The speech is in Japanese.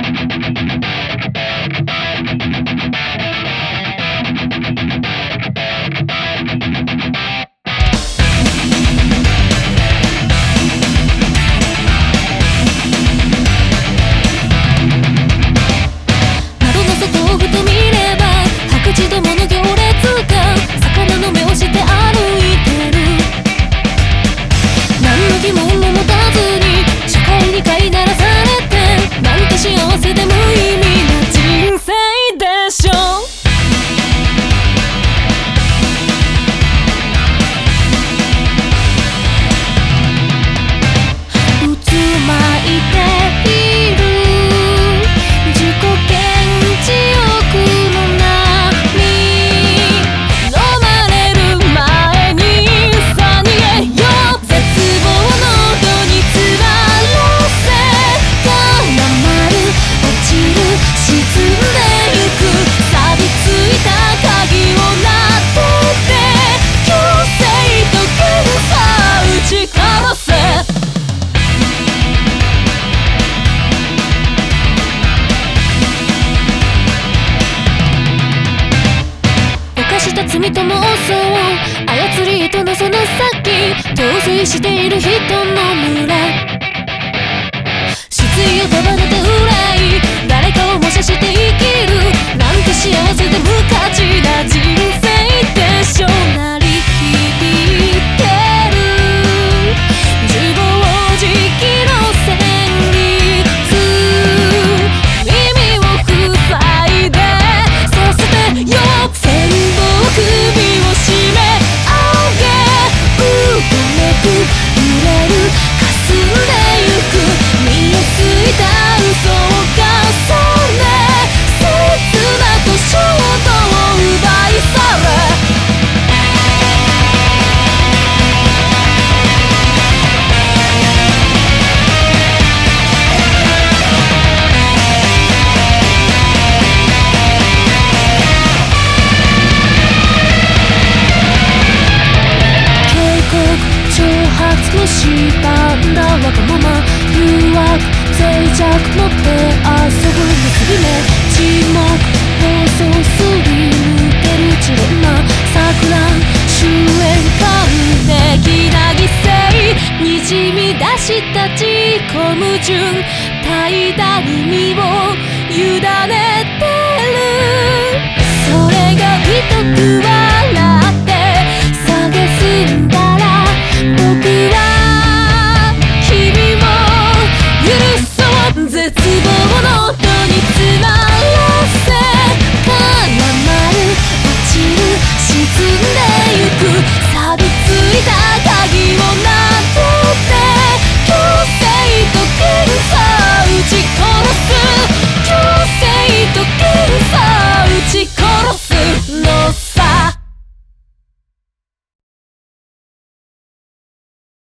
罪と妄想操り人のその先陶酔している人の群れ失意を束ねて憂い誰かを模写して生きるなんて幸せで無価値な人生でしょ鳴り響いてる自暴自棄の旋律耳を塞いでさせてよ全部首を絞め上げうごめく揺れる霞んでゆく見えすいた嘘を重ね切なと衝動を奪い去れのしたんだわがまま誘惑脆弱持って遊ぶ結び目沈黙放送すり抜ける散れな桜終焉感的な犠牲にじみ出した自己矛盾怠惰に身を委ねてるそれが美徳は